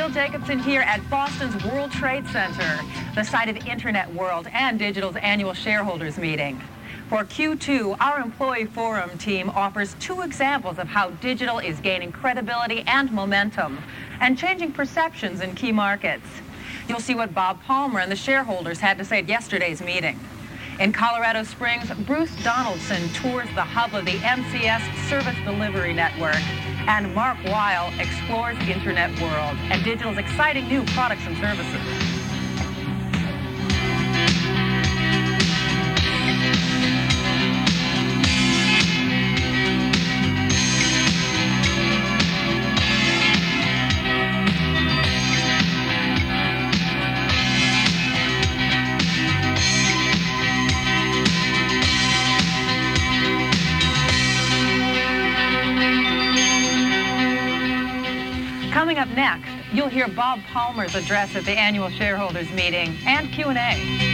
Jill Jacobson here at Boston's World Trade Center, the site of Internet World and Digital's annual shareholders meeting. For Q2, our Employee Forum team offers 2 examples of how digital is gaining credibility and momentum and changing perceptions in key markets. You'll see what Bob Palmer and the shareholders had to say at yesterday's meeting. In Colorado Springs, Bruce Donaldson tours the hub of the MCS Service Delivery Network, and Mark Weil explores the Internet World and digital's exciting new products and services. Coming up next, you'll hear Bob Palmer's address at the annual shareholders meeting and Q&A.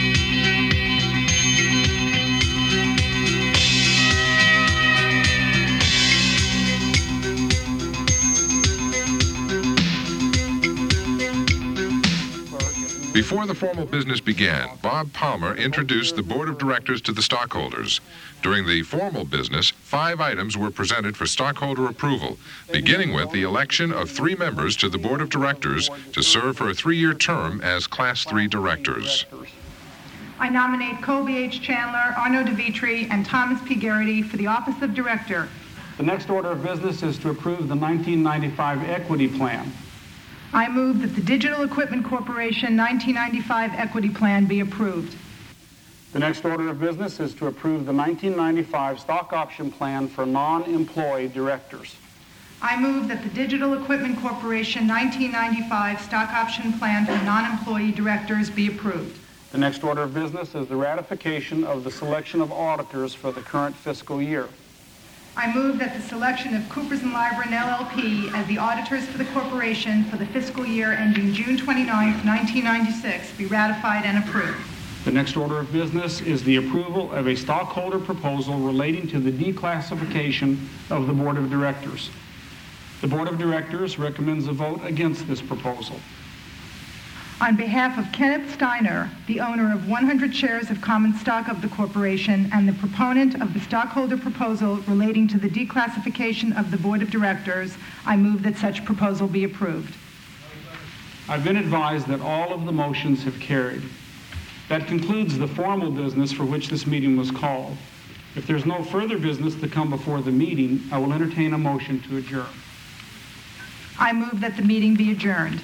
Before the formal business began, Bob Palmer introduced the board of directors to the stockholders. During the formal business, 5 items were presented for stockholder approval, beginning with the election of 3 members to the board of directors to serve for a 3-year term as Class 3 directors. I nominate Colby H. Chandler, Arno DeVitri, and Thomas P. Garrity for the office of director. The next order of business is to approve the 1995 equity plan. I move that the Digital Equipment Corporation 1995 equity plan be approved. The next order of business is to approve the 1995 stock option plan for non-employee directors. I move that the Digital Equipment Corporation 1995 stock option plan for non-employee directors be approved. The next order of business is the ratification of the selection of auditors for the current fiscal year. I move that the selection of Coopers & Lybrand LLP as the auditors for the corporation for the fiscal year ending June 29, 1996 be ratified and approved. The next order of business is the approval of a stockholder proposal relating to the declassification of the board of directors. The board of directors recommends a vote against this proposal. On behalf of Kenneth Steiner, the owner of 100 shares of common stock of the corporation and the proponent of the stockholder proposal relating to the declassification of the board of directors, I move that such proposal be approved. I've been advised that all of the motions have carried. That concludes the formal business for which this meeting was called. If there's no further business to come before the meeting, I will entertain a motion to adjourn. I move that the meeting be adjourned.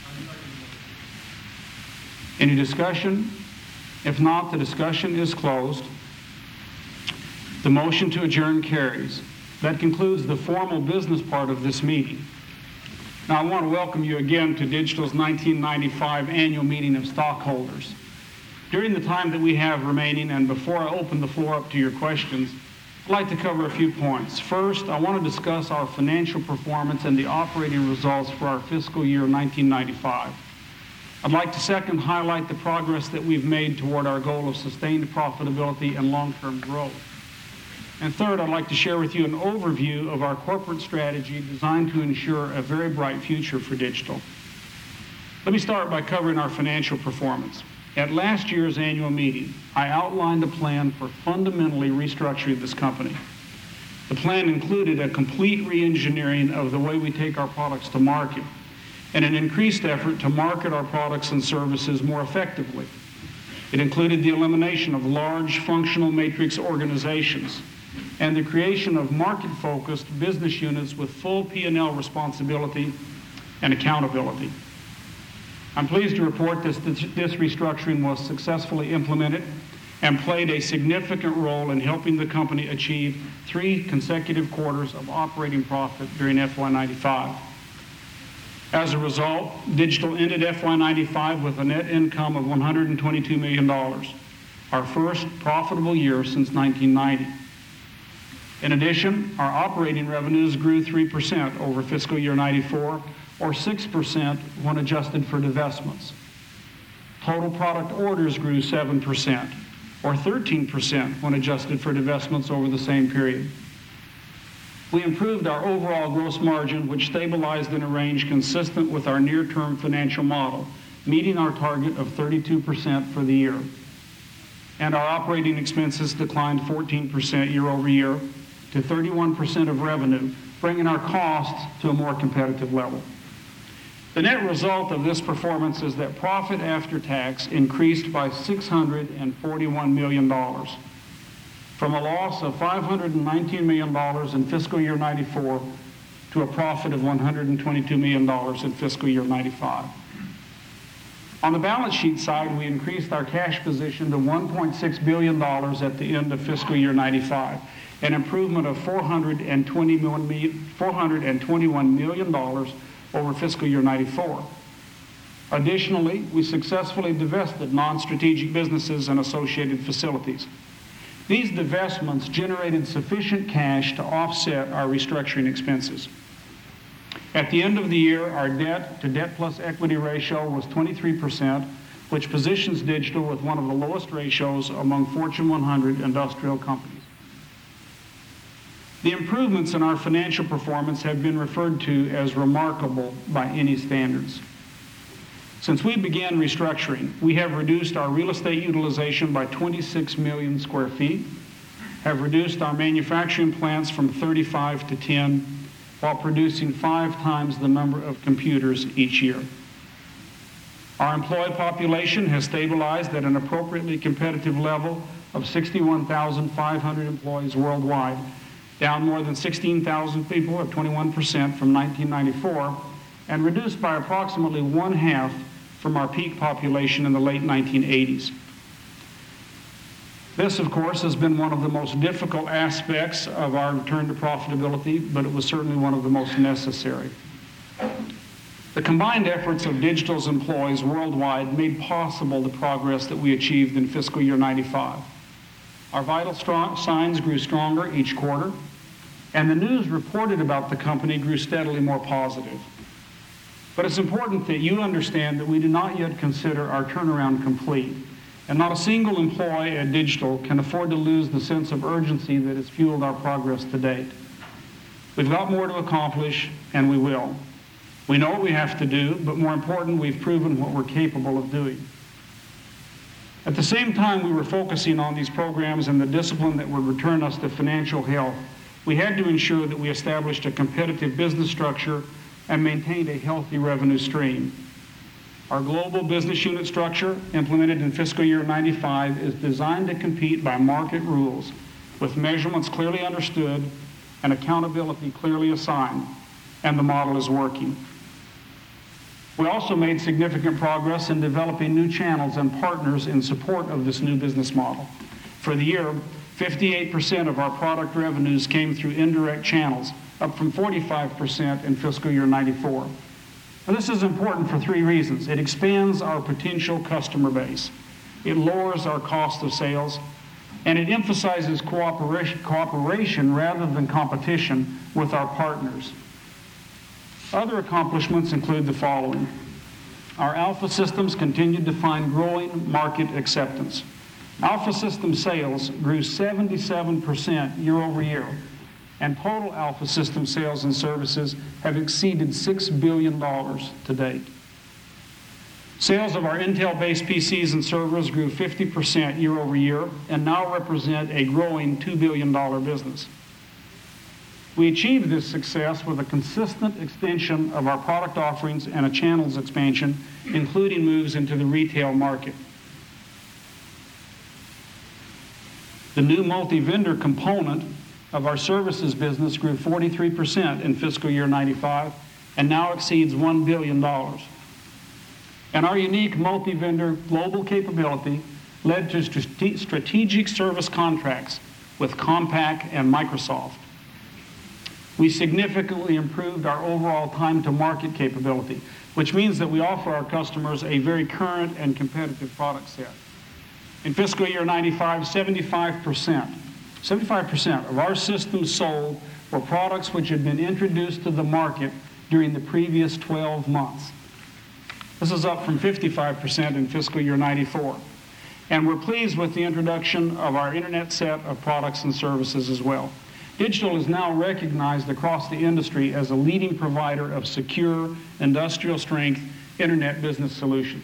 Any discussion? If not, the discussion is closed. The motion to adjourn carries. That concludes the formal business part of this meeting. Now I want to welcome you again to Digital's 1995 annual meeting of stockholders. During the time that we have remaining and before I open the floor up to your questions, I'd like to cover a few points. First, I want to discuss our financial performance and the operating results for our fiscal year 1995. I'd like to second highlight the progress that we've made toward our goal of sustained profitability and long-term growth. And third, I'd like to share with you an overview of our corporate strategy designed to ensure a very bright future for Digital. Let me start by covering our financial performance. At last year's annual meeting, I outlined a plan for fundamentally restructuring this company. The plan included a complete re-engineering of the way we take our products to market and an increased effort to market our products and services more effectively. It included the elimination of large functional matrix organizations and the creation of market-focused business units with full P&L responsibility and accountability. I'm pleased to report this restructuring was successfully implemented and played a significant role in helping the company achieve 3 consecutive quarters of operating profit during FY95. As a result, Digital ended FY95 with a net income of $122 million, our first profitable year since 1990. In addition, our operating revenues grew 3% over fiscal year 94, or 6% when adjusted for divestments. Total product orders grew 7%, or 13% when adjusted for divestments over the same period. We improved our overall gross margin, which stabilized in a range consistent with our near-term financial model, meeting our target of 32% for the year. And our operating expenses declined 14% year over year to 31% of revenue, bringing our costs to a more competitive level. The net result of this performance is that profit after tax increased by $641 million, from a loss of $519 million in fiscal year 94 to a profit of $122 million in fiscal year 95. On the balance sheet side, we increased our cash position to $1.6 billion at the end of fiscal year 95, an improvement of $421 million over fiscal year 94. Additionally, we successfully divested non-strategic businesses and associated facilities. These divestments generated sufficient cash to offset our restructuring expenses. At the end of the year, our debt to debt plus equity ratio was 23%, which positions Digital with one of the lowest ratios among Fortune 100 industrial companies. The improvements in our financial performance have been referred to as remarkable by any standards. Since we began restructuring, we have reduced our real estate utilization by 26 million square feet, have reduced our manufacturing plants from 35 to 10, while producing 5 times the number of computers each year. Our employee population has stabilized at an appropriately competitive level of 61,500 employees worldwide, down more than 16,000 people, or 21% from 1994, and reduced by approximately one-half from our peak population in the late 1980s. This, of course, has been one of the most difficult aspects of our return to profitability, but it was certainly one of the most necessary. The combined efforts of Digital's employees worldwide made possible the progress that we achieved in fiscal year 95. Our vital signs grew stronger each quarter, and the news reported about the company grew steadily more positive. But it's important that you understand that we do not yet consider our turnaround complete, and not a single employee at Digital can afford to lose the sense of urgency that has fueled our progress to date. We've got more to accomplish, and we will. We know what we have to do, but more important, we've proven what we're capable of doing. At the same time we were focusing on these programs and the discipline that would return us to financial health, we had to ensure that we established a competitive business structure and maintained a healthy revenue stream. Our global business unit structure, implemented in fiscal year 95, is designed to compete by market rules, with measurements clearly understood and accountability clearly assigned, and the model is working. We also made significant progress in developing new channels and partners in support of this new business model. For the year, 58% of our product revenues came through indirect channels, up from 45% in fiscal year 94. Now, this is important for 3 reasons. It expands our potential customer base, it lowers our cost of sales, and it emphasizes cooperation rather than competition with our partners. Other accomplishments include the following. Our Alpha systems continued to find growing market acceptance. Alpha system sales grew 77% year over year, and total Alpha system sales and services have exceeded $6 billion to date. Sales of our Intel-based PCs and servers grew 50% year over year and now represent a growing $2 billion business. We achieved this success with a consistent extension of our product offerings and a channels expansion, including moves into the retail market. The new multi-vendor component of our services business grew 43% in fiscal year 95 and now exceeds $1 billion. And our unique multi-vendor global capability led to strategic service contracts with Compaq and Microsoft. We significantly improved our overall time to market capability, which means that we offer our customers a very current and competitive product set. In fiscal year 95, 75% of our systems sold were products which had been introduced to the market during the previous 12 months. This is up from 55% in fiscal year 94. And we're pleased with the introduction of our internet set of products and services as well. Digital is now recognized across the industry as a leading provider of secure, industrial-strength internet business solutions.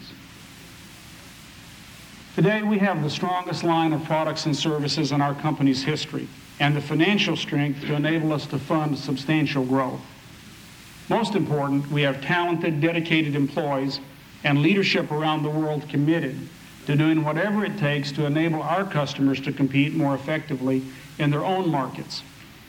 Today, we have the strongest line of products and services in our company's history, and the financial strength to enable us to fund substantial growth. Most important, we have talented, dedicated employees and leadership around the world committed to doing whatever it takes to enable our customers to compete more effectively in their own markets.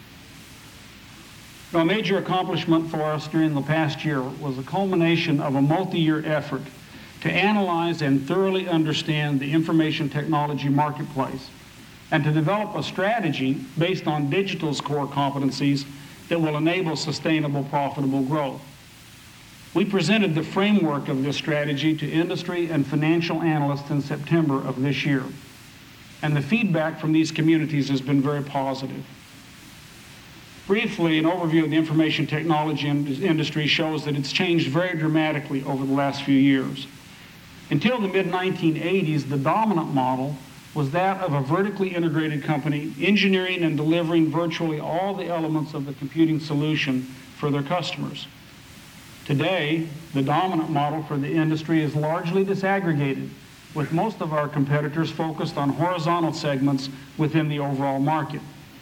Now, a major accomplishment for us during the past year was the culmination of a multi-year effort to analyze and thoroughly understand the information technology marketplace and to develop a strategy based on digital's core competencies that will enable sustainable, profitable growth. We presented the framework of this strategy to industry and financial analysts in September of this year, and the feedback from these communities has been very positive. Briefly, an overview of the information technology industry shows that it's changed very dramatically over the last few years. Until the mid-1980s, the dominant model was that of a vertically integrated company engineering and delivering virtually all the elements of the computing solution for their customers. Today, the dominant model for the industry is largely disaggregated, with most of our competitors focused on horizontal segments within the overall market.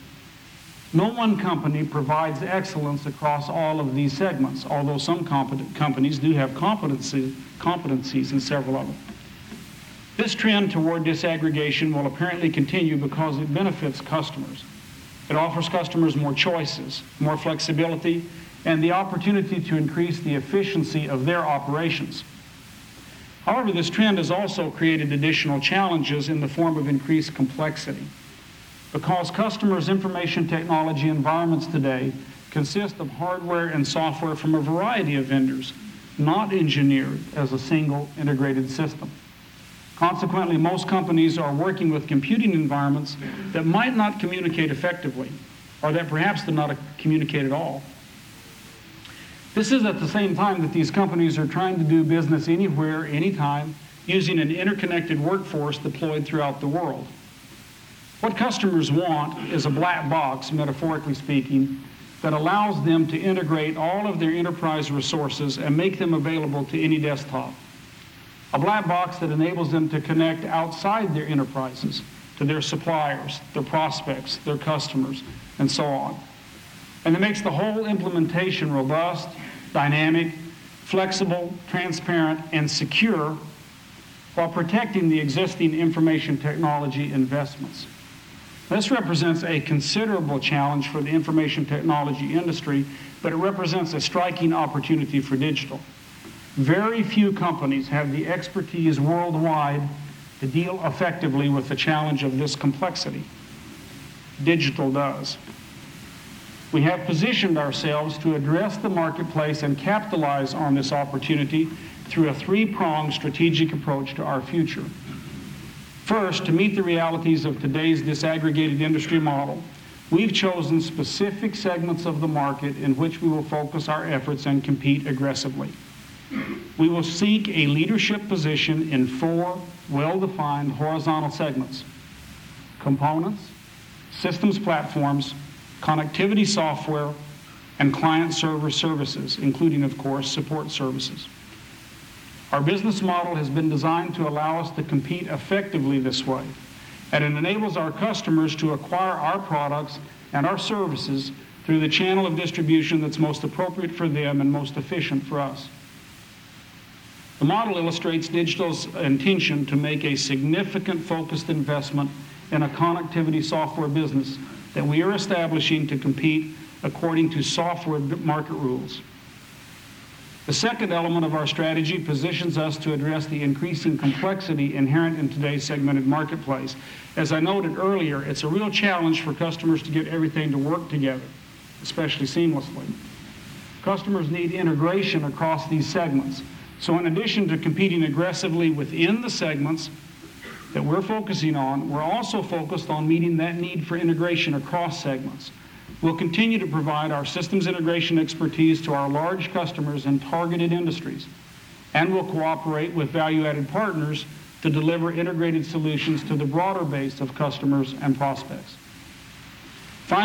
No one company provides excellence across all of these segments, although some companies do have competencies in several of them. This trend toward disaggregation will apparently continue because it benefits customers. It offers customers more choices, more flexibility, and the opportunity to increase the efficiency of their operations. However, this trend has also created additional challenges in the form of increased complexity. Because customers' information technology environments today consist of hardware and software from a variety of vendors, not engineered as a single integrated system. Consequently, most companies are working with computing environments that might not communicate effectively, or that perhaps do not communicate at all. This is at the same time that these companies are trying to do business anywhere, anytime, using an interconnected workforce deployed throughout the world. What customers want is a black box, metaphorically speaking, that allows them to integrate all of their enterprise resources and make them available to any desktop. A black box that enables them to connect outside their enterprises, to their suppliers, their prospects, their customers, and so on. And it makes the whole implementation robust, dynamic, flexible, transparent, and secure while protecting the existing information technology investments. This represents a considerable challenge for the information technology industry, but it represents a striking opportunity for digital. Very few companies have the expertise worldwide to deal effectively with the challenge of this complexity. Digital does. We have positioned ourselves to address the marketplace and capitalize on this opportunity through a three-pronged strategic approach to our future. First, to meet the realities of today's disaggregated industry model, we've chosen specific segments of the market in which we will focus our efforts and compete aggressively. We will seek a leadership position in 4 well-defined horizontal segments: components, systems platforms, connectivity software, and client-server services, including, of course, support services. Our business model has been designed to allow us to compete effectively this way, and it enables our customers to acquire our products and our services through the channel of distribution that's most appropriate for them and most efficient for us. The model illustrates digital's intention to make a significant focused investment in a connectivity software business that we are establishing to compete according to software market rules. The second element of our strategy positions us to address the increasing complexity inherent in today's segmented marketplace. As I noted earlier, it's a real challenge for customers to get everything to work together, especially seamlessly. Customers need integration across these segments. So in addition to competing aggressively within the segments that we're focusing on, we're also focused on meeting that need for integration across segments. We'll continue to provide our systems integration expertise to our large customers in targeted industries, and we'll cooperate with value-added partners to deliver integrated solutions to the broader base of customers and prospects. Finally,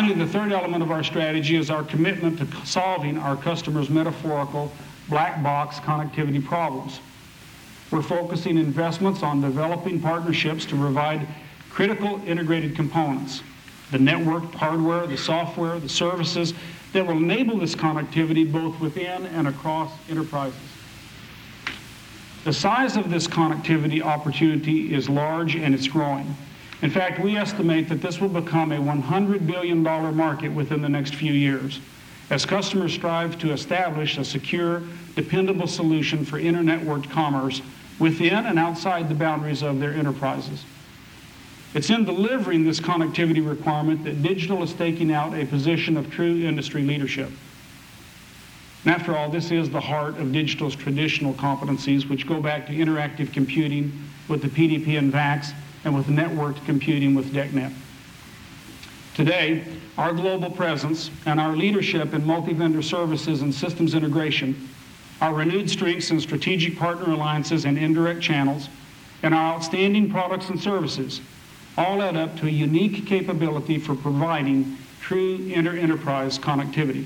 Finally, the third element of our strategy is our commitment to solving our customers' metaphorical black box connectivity problems. We're focusing investments on developing partnerships to provide critical integrated components, the networked hardware, the software, the services that will enable this connectivity both within and across enterprises. The size of this connectivity opportunity is large and it's growing. In fact, we estimate that this will become a $100 billion market within the next few years as customers strive to establish a secure, dependable solution for inter-networked commerce within and outside the boundaries of their enterprises. It's in delivering this connectivity requirement that Digital is taking out a position of true industry leadership. And after all, this is the heart of Digital's traditional competencies, which go back to interactive computing with the PDP and VAX, and with networked computing with DECnet. Today, our global presence and our leadership in multi-vendor services and systems integration, our renewed strengths in strategic partner alliances and indirect channels, and our outstanding products and services all add up to a unique capability for providing true inter-enterprise connectivity.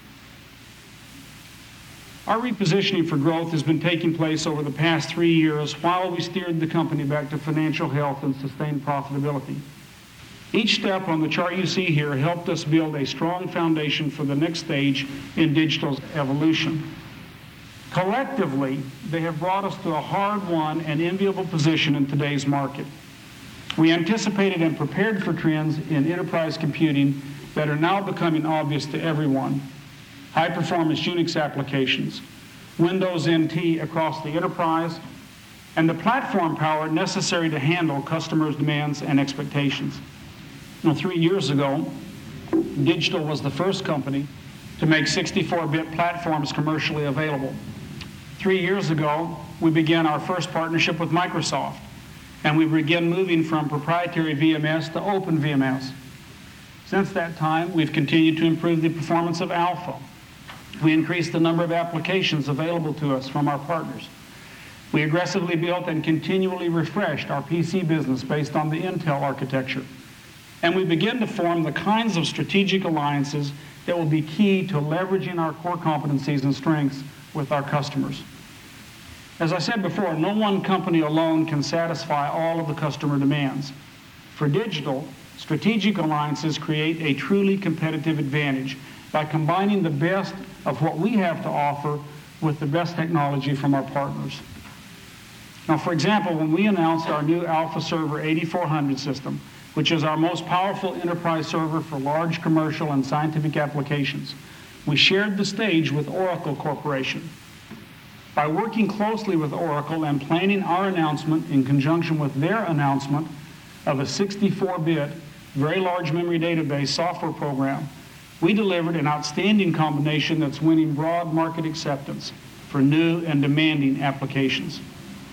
Our repositioning for growth has been taking place over the past 3 years while we steered the company back to financial health and sustained profitability. Each step on the chart you see here helped us build a strong foundation for the next stage in Digital's evolution. Collectively, they have brought us to a hard-won and enviable position in today's market. We anticipated and prepared for trends in enterprise computing that are now becoming obvious to everyone. High-performance Unix applications, Windows NT across the enterprise, and the platform power necessary to handle customers' demands and expectations. Now, 3 years ago, Digital was the first company to make 64-bit platforms commercially available. 3 years ago, we began our first partnership with Microsoft, and we began moving from proprietary VMS to open VMS. Since that time, we've continued to improve the performance of Alpha. We increased the number of applications available to us from our partners. We aggressively built and continually refreshed our PC business based on the Intel architecture. And we begin to form the kinds of strategic alliances that will be key to leveraging our core competencies and strengths with our customers. As I said before, no one company alone can satisfy all of the customer demands. For Digital, strategic alliances create a truly competitive advantage by combining the best of what we have to offer with the best technology from our partners. Now, for example, when we announced our new Alpha Server 8400 system, which is our most powerful enterprise server for large commercial and scientific applications, we shared the stage with Oracle Corporation. By working closely with Oracle and planning our announcement in conjunction with their announcement of a 64-bit, very large memory database software program, we delivered an outstanding combination that's winning broad market acceptance for new and demanding applications.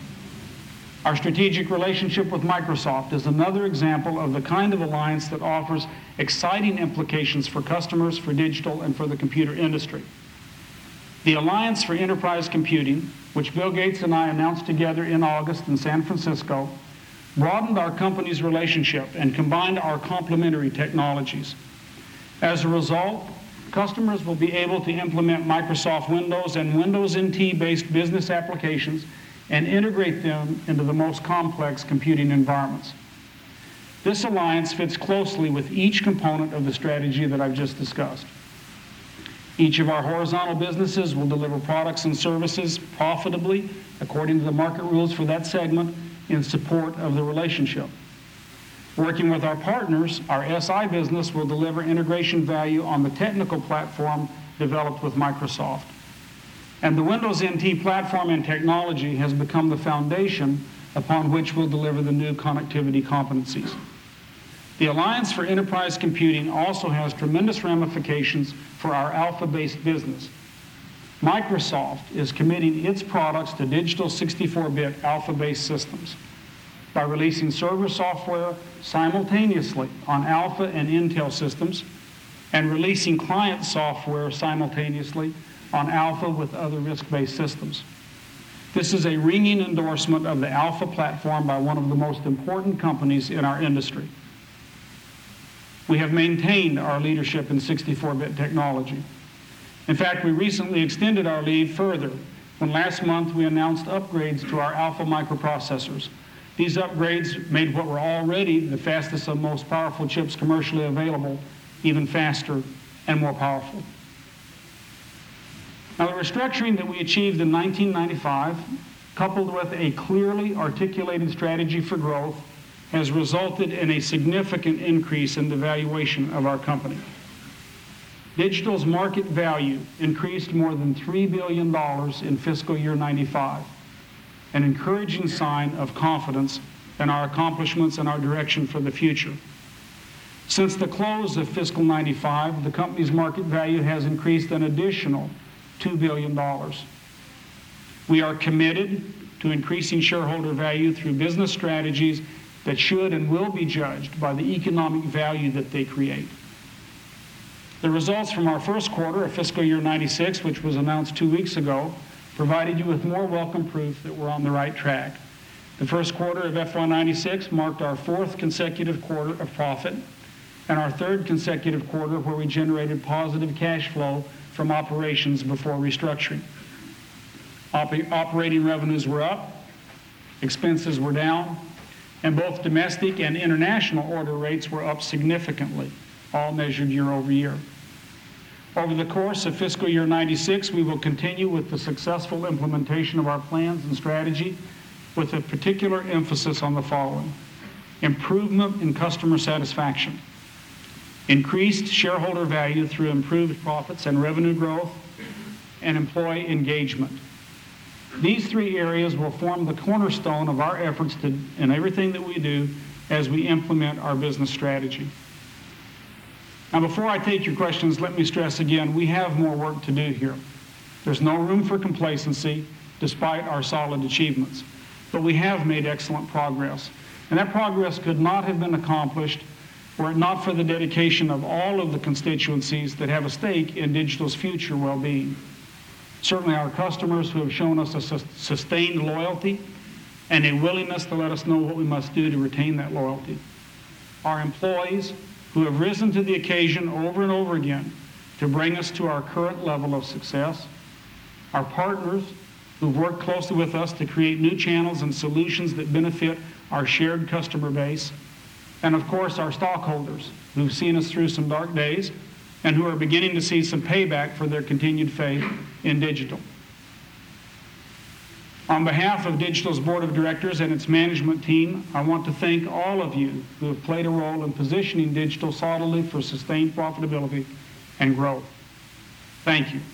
Our strategic relationship with Microsoft is another example of the kind of alliance that offers exciting implications for customers, for Digital, and for the computer industry. The Alliance for Enterprise Computing, which Bill Gates and I announced together in August in San Francisco, broadened our company's relationship and combined our complementary technologies. As a result, customers will be able to implement Microsoft Windows and Windows NT-based business applications and integrate them into the most complex computing environments. This alliance fits closely with each component of the strategy that I've just discussed. Each of our horizontal businesses will deliver products and services profitably according to the market rules for that segment in support of the relationship. Working with our partners, our SI business will deliver integration value on the technical platform developed with Microsoft. And the Windows NT platform and technology has become the foundation upon which we'll deliver the new connectivity competencies. The Alliance for Enterprise Computing also has tremendous ramifications for our Alpha-based business. Microsoft is committing its products to Digital 64-bit Alpha-based systems by releasing server software simultaneously on Alpha and Intel systems and releasing client software simultaneously on Alpha with other RISC-based systems. This is a ringing endorsement of the Alpha platform by one of the most important companies in our industry. We have maintained our leadership in 64-bit technology. In fact, we recently extended our lead further when last month we announced upgrades to our Alpha microprocessors. These upgrades made what were already the fastest and most powerful chips commercially available even faster and more powerful. Now, the restructuring that we achieved in 1995, coupled with a clearly articulated strategy for growth, has resulted in a significant increase in the valuation of our company. Digital's market value increased more than $3 billion in fiscal year 95, an encouraging sign of confidence in our accomplishments and our direction for the future. Since the close of fiscal 95, the company's market value has increased an additional $2 billion. We are committed to increasing shareholder value through business strategies that should and will be judged by the economic value that they create. The results from our first quarter of fiscal year 96, which was announced 2 weeks ago, provided you with more welcome proof that we're on the right track. The first quarter of FY 96 marked our 4th consecutive quarter of profit and our 3rd consecutive quarter where we generated positive cash flow from operations before restructuring. Operating revenues were up, expenses were down, and both domestic and international order rates were up significantly, all measured year over year. Over the course of fiscal year 96, we will continue with the successful implementation of our plans and strategy with a particular emphasis on the following: improvement in customer satisfaction, increased shareholder value through improved profits and revenue growth, and employee engagement. These 3 areas will form the cornerstone of our efforts in everything that we do as we implement our business strategy. Now, before I take your questions, let me stress again, we have more work to do here. There's no room for complacency despite our solid achievements, but we have made excellent progress. And that progress could not have been accomplished were it not for the dedication of all of the constituencies that have a stake in digital's future well-being. Certainly our customers, who have shown us a sustained loyalty and a willingness to let us know what we must do to retain that loyalty. Our employees, who have risen to the occasion over and over again to bring us to our current level of success. Our partners, who've worked closely with us to create new channels and solutions that benefit our shared customer base. And of course, our stockholders, who've seen us through some dark days and who are beginning to see some payback for their continued faith in digital. On behalf of Digital's Board of Directors and its management team, I want to thank all of you who have played a role in positioning Digital solidly for sustained profitability and growth. Thank you.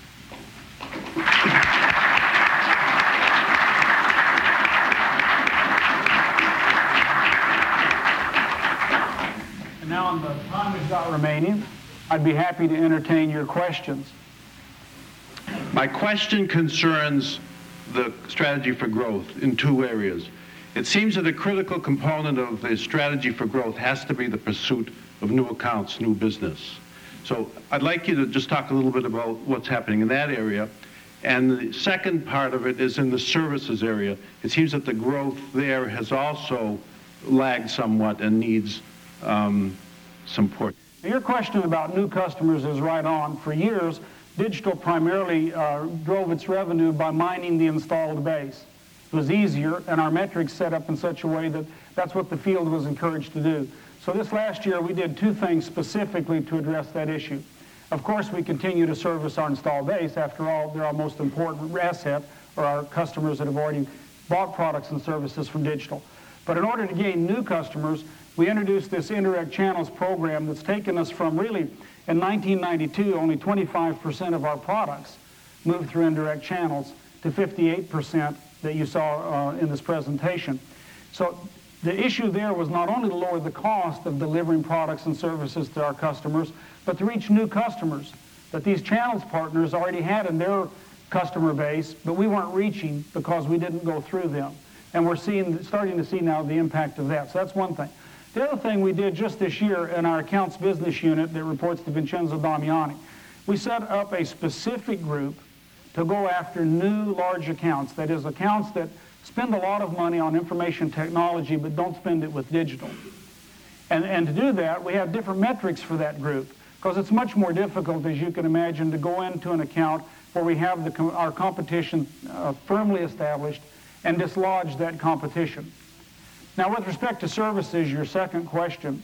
And now, in the time we've got remaining, I'd be happy to entertain your questions. My question concerns the strategy for growth in 2 areas. It seems that a critical component of the strategy for growth has to be the pursuit of new accounts, new business. So I'd like you to just talk a little bit about what's happening in that area. And the second part of it is in the services area. It seems that the growth there has also lagged somewhat and needs some support. Your question about new customers is right on. For years, Digital primarily drove its revenue by mining the installed base. It was easier, and our metrics set up in such a way that that's what the field was encouraged to do. So this last year, we did 2 things specifically to address that issue. Of course, we continue to service our installed base. After all, they're our most important asset, or our customers that have already bought products and services from Digital. But in order to gain new customers, we introduced this indirect channels program that's taken us from really, in 1992, only 25% of our products moved through indirect channels to 58% that you saw in this presentation. So the issue there was not only to lower the cost of delivering products and services to our customers, but to reach new customers that these channels partners already had in their customer base, but we weren't reaching because we didn't go through them. And we're starting to see now the impact of that. So that's one thing. The other thing we did just this year in our accounts business unit that reports to Vincenzo Damiani, we set up a specific group to go after new large accounts. That is, accounts that spend a lot of money on information technology but don't spend it with Digital. And to do that, we have different metrics for that group, because it's much more difficult, as you can imagine, to go into an account where we have our competition firmly established and dislodge that competition. Now, with respect to services, your second question,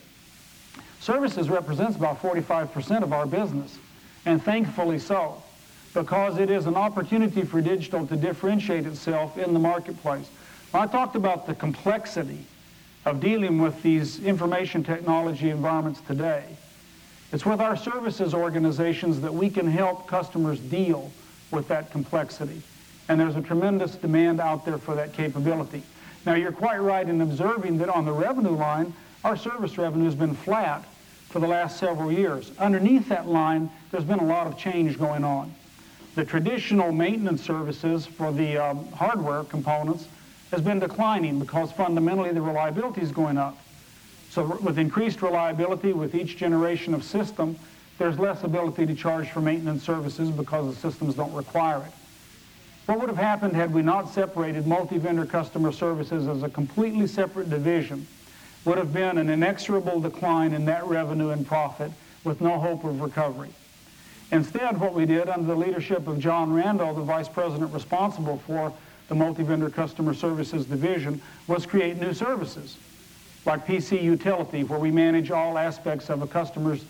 services represents about 45% of our business, and thankfully so, because it is an opportunity for digital to differentiate itself in the marketplace. I talked about the complexity of dealing with these information technology environments today. It's with our services organizations that we can help customers deal with that complexity. And there's a tremendous demand out there for that capability. Now, you're quite right in observing that on the revenue line, our service revenue has been flat for the last several years. Underneath that line, there's been a lot of change going on. The traditional maintenance services for the hardware components has been declining because fundamentally the reliability is going up. So with increased reliability with each generation of system, there's less ability to charge for maintenance services because the systems don't require it. What would have happened had we not separated multi-vendor customer services as a completely separate division would have been an inexorable decline in net revenue and profit with no hope of recovery. Instead, what we did under the leadership of John Randall, the vice president responsible for the multi-vendor customer services division, was create new services like PC Utility, where we manage all aspects of a customer's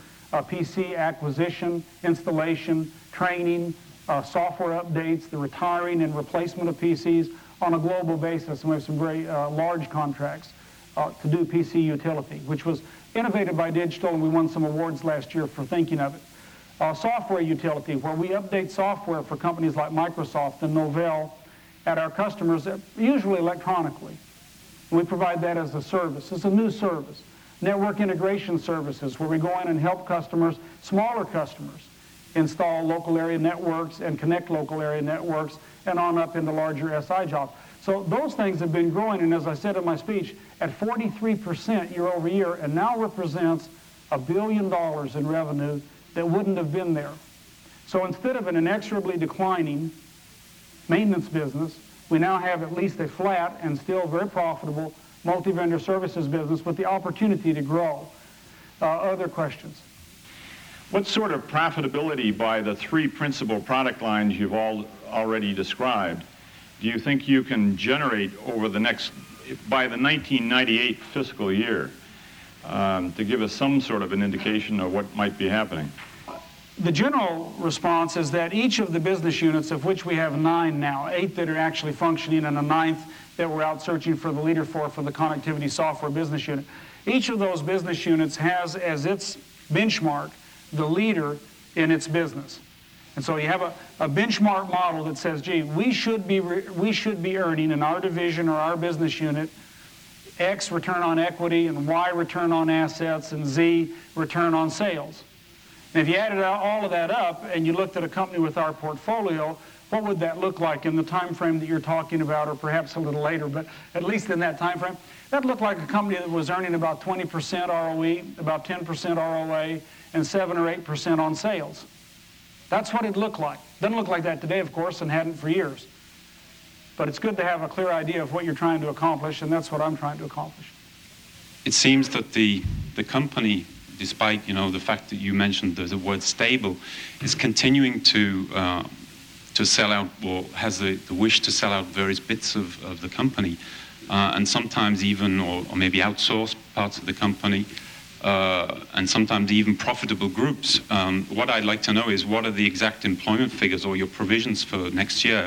PC acquisition, installation, training, software updates, the retiring and replacement of PCs on a global basis. And we have some very large contracts to do PC Utility, which was innovated by Digital, and we won some awards last year for thinking of it. Software Utility, where we update software for companies like Microsoft and Novell at our customers, usually electronically. We provide that as a service. It's a new service. Network integration services, where we go in and help customers, smaller customers, install local area networks and connect local area networks and on up into larger SI jobs. So those things have been growing, and as I said in my speech, at 43% year over year, and now represents $1 billion in revenue that wouldn't have been there. So instead of an inexorably declining maintenance business, we now have at least a flat and still very profitable multi-vendor services business with the opportunity to grow. Other questions? What sort of profitability by the three principal product lines you've already described do you think you can generate over the next, by the 1998 fiscal year, to give us some sort of an indication of what might be happening? The general response is that each of the business units, of which we have 9 now, 8 that are actually functioning and a 9th that we're out searching for the leader for the connectivity software business unit, each of those business units has as its benchmark the leader in its business. And so you have a benchmark model that says, gee, we should be earning in our division or our business unit X return on equity and Y return on assets and Z return on sales. And if you added all of that up and you looked at a company with our portfolio, what would that look like in the time frame that you're talking about, or perhaps a little later, but at least in that time frame? That looked like a company that was earning about 20% ROE, about 10% ROA, and 7 or 8% on sales. That's what it looked like. Doesn't look like that today, of course, and hadn't for years. But it's good to have a clear idea of what you're trying to accomplish, and that's what I'm trying to accomplish. It seems that the company, despite the fact that you mentioned the word stable, is continuing to sell out, or has the wish to sell out various bits of the company, and sometimes even, or maybe outsource parts of the company, and sometimes even profitable groups. What I'd like to know is, what are the exact employment figures or your provisions for next year?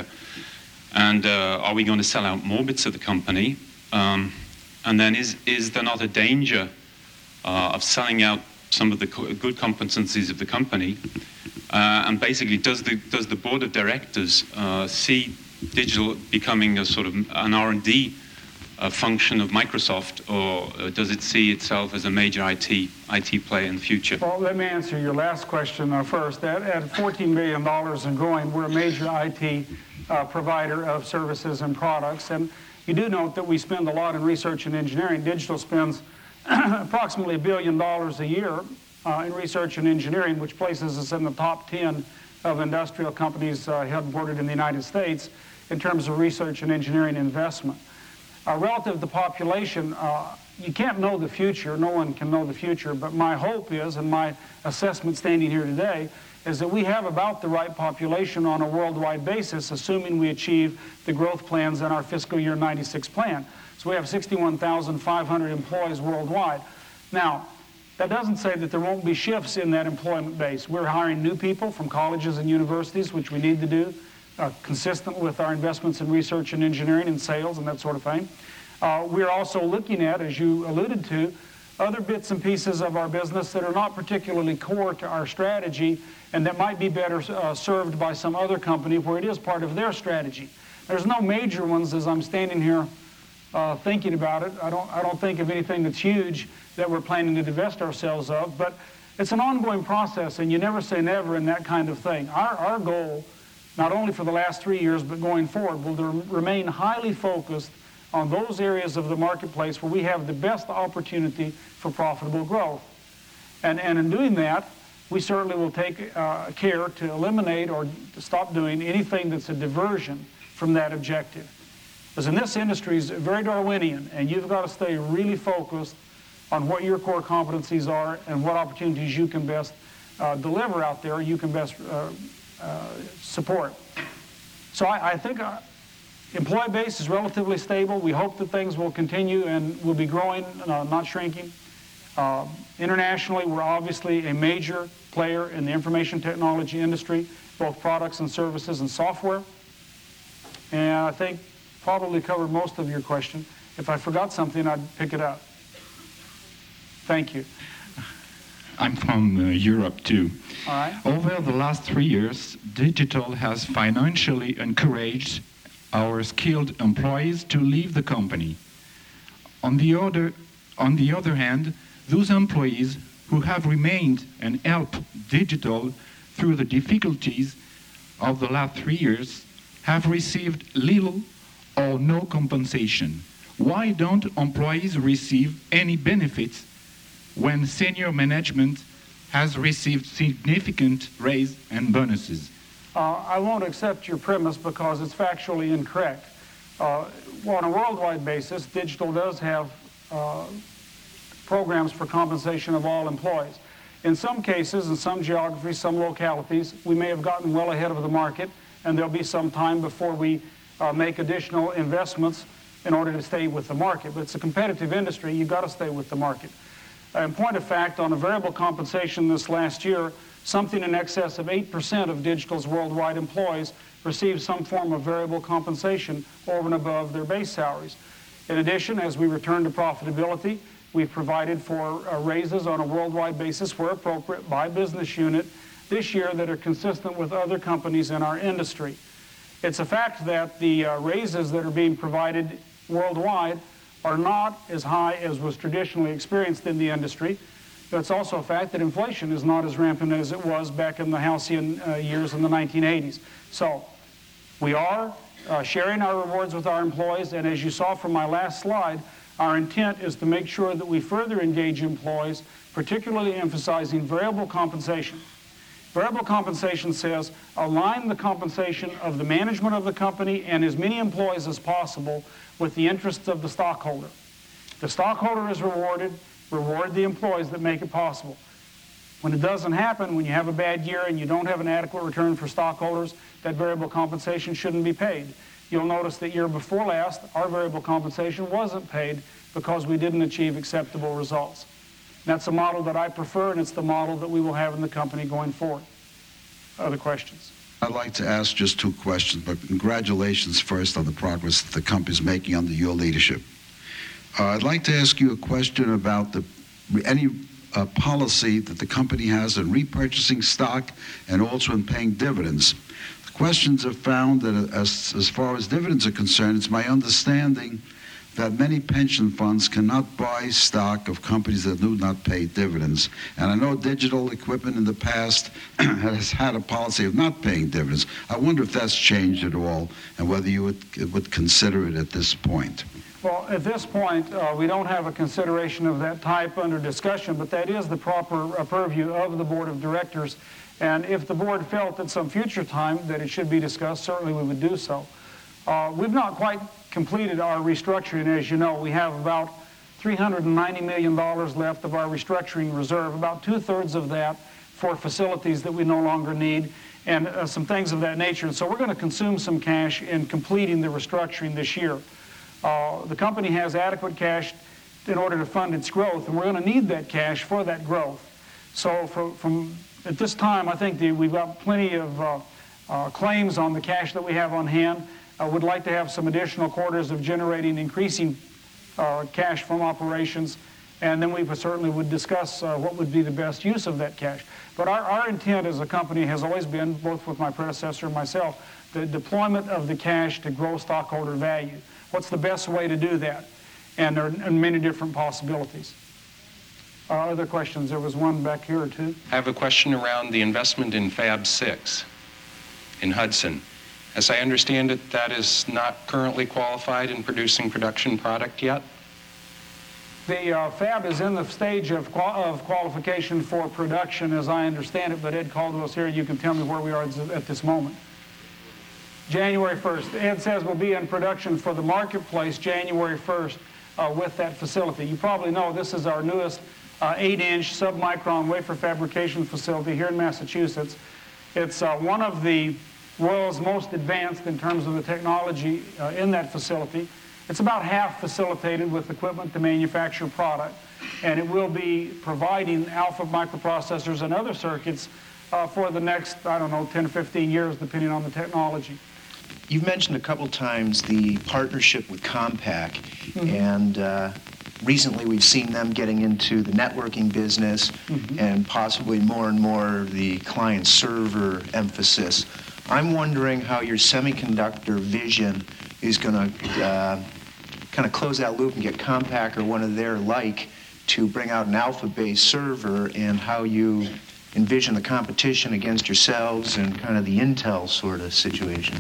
And are we going to sell out more bits of the company? And then is there not a danger of selling out some of the good competencies of the company? And basically, does the board of directors see digital becoming a sort of an R&D function of Microsoft, or does it see itself as a major IT player in the future? Well, let me answer your last question first. At $14 billion and growing, we're a major IT provider of services and products. And you do note that we spend a lot in research and engineering. Digital spends approximately $1 billion a year in research and engineering, which places us in the top 10 of industrial companies headquartered in the United States in terms of research and engineering investment. Relative to the population, you can't know the future. No one can know the future. But my hope is, and my assessment standing here today, is that we have about the right population on a worldwide basis, assuming we achieve the growth plans in our fiscal year 96 plan. So we have 61,500 employees worldwide. Now, that doesn't say that there won't be shifts in that employment base. We're hiring new people from colleges and universities, which we need to do, consistent with our investments in research and engineering and sales and that sort of thing. We're also looking at, as you alluded to, other bits and pieces of our business that are not particularly core to our strategy and that might be better served by some other company where it is part of their strategy. There's no major ones as I'm standing here thinking about it. I don't think of anything that's huge that we're planning to divest ourselves of, but it's an ongoing process, and you never say never in that kind of thing. Our goal, not only for the last 3 years, but going forward, will remain highly focused on those areas of the marketplace where we have the best opportunity for profitable growth. And in doing that, we certainly will take care to eliminate or to stop doing anything that's a diversion from that objective. Because in this industry is very Darwinian, and you've got to stay really focused on what your core competencies are and what opportunities you can best deliver out there, you can best support. So I think employee base is relatively stable. We hope that things will continue and will be growing, not shrinking. Internationally, we're obviously a major player in the information technology industry, both products and services and software. And I think probably covered most of your question. If I forgot something, I'd pick it up. Thank you. I'm from Europe too. All right. Over the last 3 years, digital has financially encouraged our skilled employees to leave the company. On the other hand, those employees who have remained and helped digital through the difficulties of the last 3 years have received little or no compensation. Why don't employees receive any benefits when senior management has received significant raise and bonuses? I won't accept your premise because it's factually incorrect. Well, on a worldwide basis, digital does have programs for compensation of all employees. In some cases, in some geographies, some localities, we may have gotten well ahead of the market, and there'll be some time before we make additional investments in order to stay with the market. But it's a competitive industry. You've got to stay with the market. In point of fact, on a variable compensation this last year, something in excess of 8% of digital's worldwide employees received some form of variable compensation over and above their base salaries. In addition, as we return to profitability, we've provided for raises on a worldwide basis where appropriate by business unit this year that are consistent with other companies in our industry. It's a fact that the raises that are being provided worldwide are not as high as was traditionally experienced in the industry. But it's also a fact that inflation is not as rampant as it was back in the halcyon years in the 1980s. So we are sharing our rewards with our employees, and as you saw from my last slide, our intent is to make sure that we further engage employees, particularly emphasizing variable compensation. Variable compensation says align the compensation of the management of the company and as many employees as possible with the interests of the stockholder. The stockholder is rewarded, reward the employees that make it possible. When it doesn't happen, when you have a bad year and you don't have an adequate return for stockholders, that variable compensation shouldn't be paid. You'll notice that year before last, our variable compensation wasn't paid because we didn't achieve acceptable results. That's a model that I prefer, and it's the model that we will have in the company going forward. Other questions? I'd like to ask just two questions, but congratulations first on the progress that the company is making under your leadership. I'd like to ask you a question about any policy that the company has in repurchasing stock and also in paying dividends. The questions have found that as far as dividends are concerned, it's my understanding that many pension funds cannot buy stock of companies that do not pay dividends. And I know Digital Equipment in the past has had a policy of not paying dividends. I wonder if that's changed at all and whether you would consider it at this point. Well, at this point, we don't have a consideration of that type under discussion, but that is the proper purview of the Board of Directors. And if the board felt at some future time that it should be discussed, certainly we would do so. We've not quite completed our restructuring. As you know, we have about $390 million left of our restructuring reserve, about 2/3 of that for facilities that we no longer need, and some things of that nature. And so we're going to consume some cash in completing the restructuring this year. The company has adequate cash in order to fund its growth, and we're going to need that cash for that growth. So from at this time, I think we've got plenty of claims on the cash that we have on hand. I would like to have some additional quarters of generating increasing cash from operations, and then we certainly would discuss what would be the best use of that cash. But our intent as a company has always been, both with my predecessor and myself, the deployment of the cash to grow stockholder value. What's the best way to do that? And there are many different possibilities. Other questions? There was one back here or two. I have a question around the investment in Fab 6 in Hudson. As I understand it, that is not currently qualified in producing production product yet? The fab is in the stage of qualification for production, as I understand it, but Ed Caldwell's here. You can tell me where we are at this moment. January 1st. Ed says we'll be in production for the marketplace January 1st with that facility. You probably know this is our newest 8-inch submicron wafer fabrication facility here in Massachusetts. It's one of the world's most advanced in terms of the technology in that facility. It's about half facilitated with equipment to manufacture product, and it will be providing alpha microprocessors and other circuits for the next, 10 or 15 years, depending on the technology. You've mentioned a couple times the partnership with Compaq, and recently we've seen them getting into the networking business and possibly more and more the client-server emphasis. I'm wondering how your semiconductor vision is going to kind of close that loop and get Compaq or one of their like to bring out an alpha-based server, and how you envision the competition against yourselves and kind of the Intel sort of situation.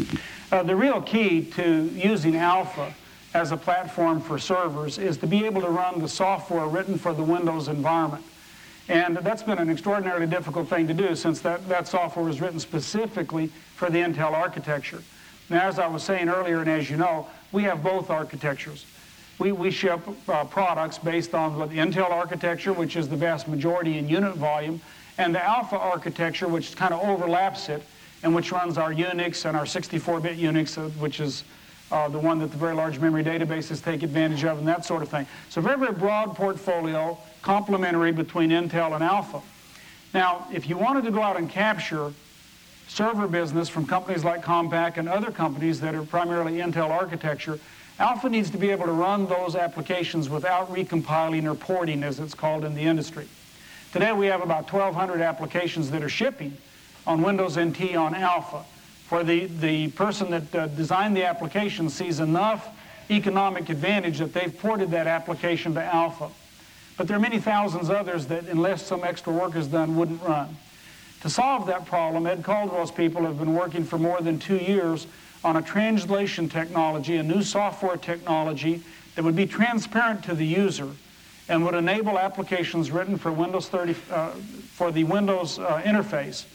The real key to using alpha as a platform for servers is to be able to run the software written for the Windows environment. And that's been an extraordinarily difficult thing to do, since that software was written specifically for the Intel architecture. Now, as I was saying earlier, and as you know, we have both architectures. We ship products based on the Intel architecture, which is the vast majority in unit volume, and the Alpha architecture, which kind of overlaps it, and which runs our Unix and our 64-bit Unix, which is the one that the very large memory databases take advantage of, and that sort of thing. So very, very broad portfolio, complementary between Intel and Alpha. Now, if you wanted to go out and capture server business from companies like Compaq and other companies that are primarily Intel architecture, Alpha needs to be able to run those applications without recompiling or porting, as it's called in the industry. Today we have about 1,200 applications that are shipping on Windows NT on Alpha. For the person that designed the application sees enough economic advantage that they've ported that application to Alpha. But there are many thousands others that, unless some extra work is done, wouldn't run. To solve that problem, Ed Caldwell's people have been working for more than 2 years on a translation technology, a new software technology that would be transparent to the user and would enable applications written for Windows 30, for the Windows interface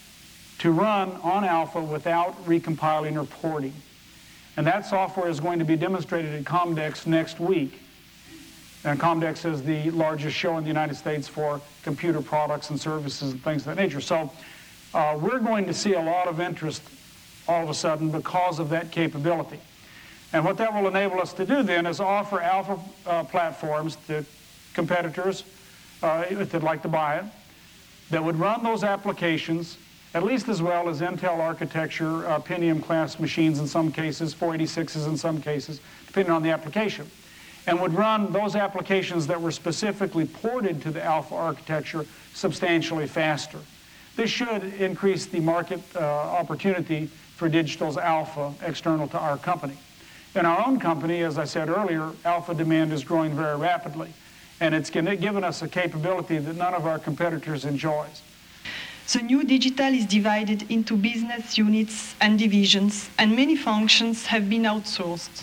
to run on Alpha without recompiling or porting. And that software is going to be demonstrated at Comdex next week. And Comdex is the largest show in the United States for computer products and services and things of that nature. So we're going to see a lot of interest all of a sudden because of that capability. And what that will enable us to do then is offer Alpha platforms to competitors, if they'd like to buy it, that would run those applications at least as well as Intel architecture, Pentium class machines in some cases, 486s in some cases, depending on the application, and would run those applications that were specifically ported to the Alpha architecture substantially faster. This should increase the market opportunity for Digital's Alpha external to our company. In our own company, as I said earlier, Alpha demand is growing very rapidly, and it's given us a capability that none of our competitors enjoys. The new Digital is divided into business units and divisions, and many functions have been outsourced.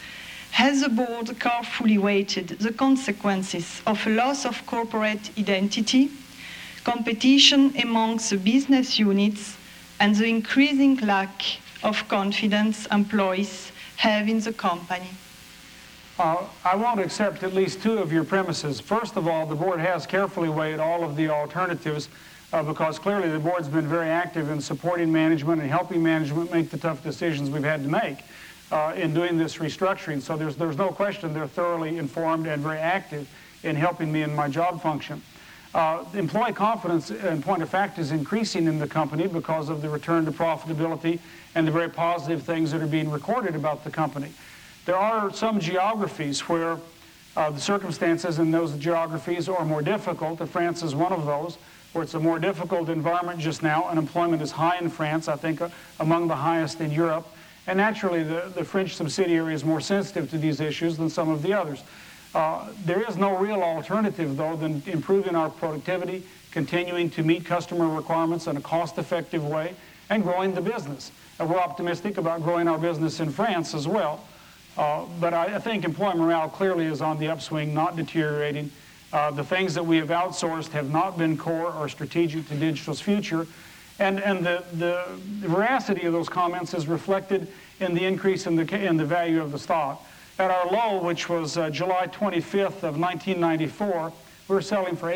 Has the board carefully weighted the consequences of a loss of corporate identity, competition amongst the business units, and the increasing lack of confidence employees have in the company? I won't accept at least two of your premises. First of all, the board has carefully weighed all of the alternatives because clearly the board's been very active in supporting management and helping management make the tough decisions we've had to make in doing this restructuring. So there's no question they're thoroughly informed and very active in helping me in my job function. Employee confidence, in point of fact, is increasing in the company because of the return to profitability and the very positive things that are being recorded about the company. There are some geographies where the circumstances in those geographies are more difficult. France is one of those, where it's a more difficult environment just now. Unemployment is high in France, I think among the highest in Europe. And naturally, the French subsidiary is more sensitive to these issues than some of the others. There is no real alternative, though, than improving our productivity, continuing to meet customer requirements in a cost-effective way, and growing the business. We're optimistic about growing our business in France as well. But I think employee morale clearly is on the upswing, not deteriorating. The things that we have outsourced have not been core or strategic to Digital's future. And the veracity of those comments is reflected in the increase in the value of the stock. At our low, which was July 25th of 1994, we were selling for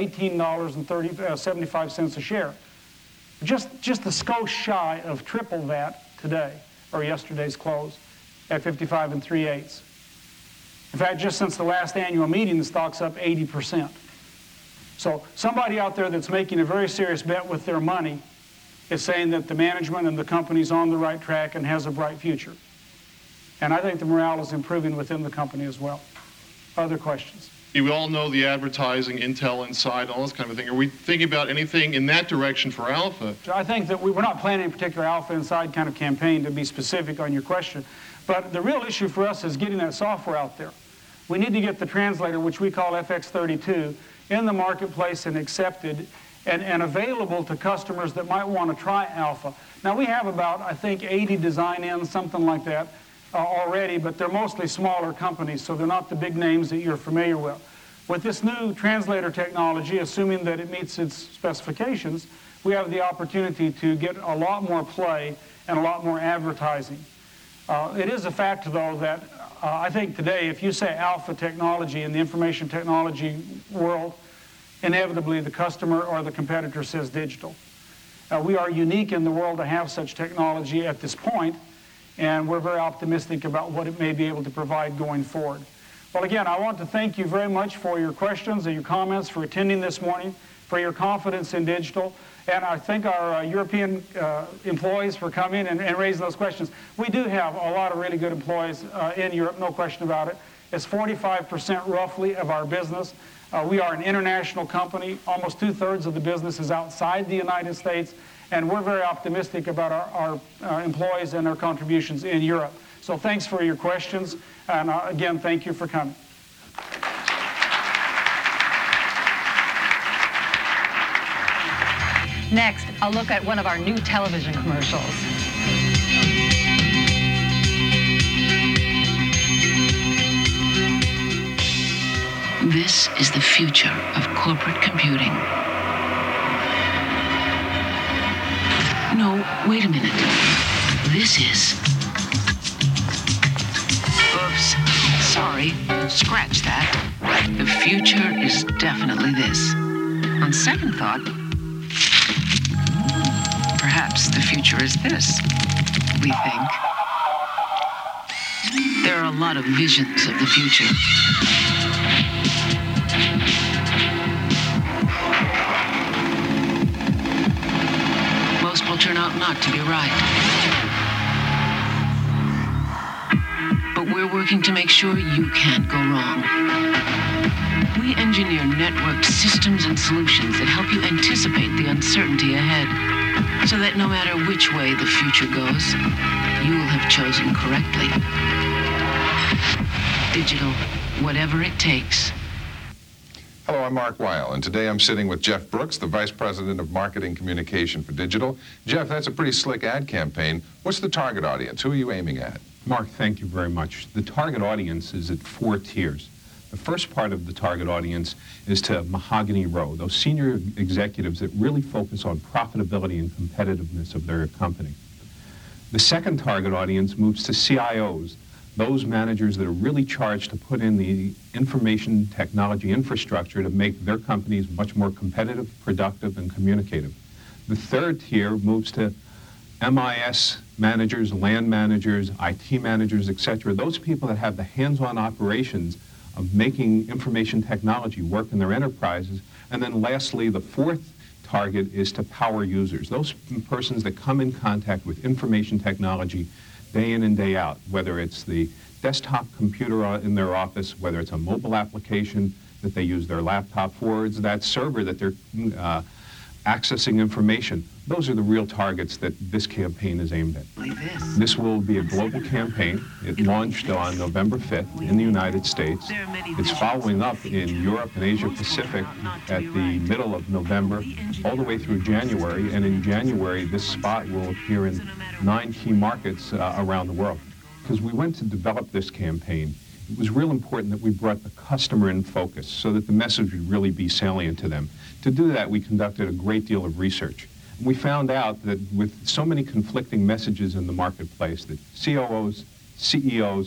$18.75 a share. Just a skosh shy of triple that today, or yesterday's close, at 55 3/8. In fact, just since the last annual meeting, the stock's up 80%. So somebody out there that's making a very serious bet with their money is saying that the management and the company's on the right track and has a bright future. And I think the morale is improving within the company as well. Other questions? We all know the advertising, Intel Inside, all this kind of thing. Are we thinking about anything in that direction for Alpha? I think that we're not planning a particular Alpha Inside kind of campaign, to be specific on your question. But the real issue for us is getting that software out there. We need to get the translator, which we call FX32, in the marketplace and accepted and available to customers that might want to try Alpha. Now, we have about, I think, 80 design-ins, something like that, already, but they're mostly smaller companies, so they're not the big names that you're familiar with. With this new translator technology, assuming that it meets its specifications, we have the opportunity to get a lot more play and a lot more advertising. It is a fact, though, that I think today, if you say Alpha technology in the information technology world, inevitably the customer or the competitor says Digital. We are unique in the world to have such technology at this point, and we're very optimistic about what it may be able to provide going forward. Well, again, I want to thank you very much for your questions and your comments, for attending this morning, for your confidence in Digital, and I thank our European employees for coming and raising those questions. We do have a lot of really good employees in Europe, no question about it. It's 45% roughly of our business. We are an international company. Almost 2/3 of the business is outside the United States, and we're very optimistic about our employees and their contributions in Europe. So thanks for your questions, and again, thank you for coming. Next, a look at one of our new television commercials. This is the future of corporate computing. No, wait a minute. This is... Oops, sorry, scratch that. The future is definitely this. On second thought, perhaps the future is this, we think. There are a lot of visions of the future. Most will turn out not to be right. But we're working to make sure you can't go wrong. We engineer networked systems and solutions that help you anticipate the uncertainty ahead, so that no matter which way the future goes, you will have chosen correctly. Digital, whatever it takes. Hello, I'm Mark Weil, and today I'm sitting with Jeff Brooks, the Vice President of Marketing Communication for Digital. Jeff, that's a pretty slick ad campaign. What's the target audience? Who are you aiming at? Mark, thank you very much. The target audience is at 4 tiers. The first part of the target audience is to Mahogany Row, those senior executives that really focus on profitability and competitiveness of their company. The second target audience moves to CIOs, those managers that are really charged to put in the information technology infrastructure to make their companies much more competitive, productive, and communicative. The third tier moves to MIS managers, land managers, IT managers, etc. Those people that have the hands-on operations of making information technology work in their enterprises. And then lastly, the fourth target is to power users, those persons that come in contact with information technology day in and day out, whether it's the desktop computer in their office, whether it's a mobile application that they use their laptop for, it's that server that they're accessing information. Those are the real targets that this campaign is aimed at. This will be a global campaign. It launched on November 5th in the United States. It's following up in Europe and Asia Pacific at the middle of November, all the way through January. And in January, this spot will appear in 9 key markets around the world. Because we went to develop this campaign, it was real important that we brought the customer in focus so that the message would really be salient to them. To do that, we conducted a great deal of research. And we found out that with so many conflicting messages in the marketplace, that COOs, CEOs,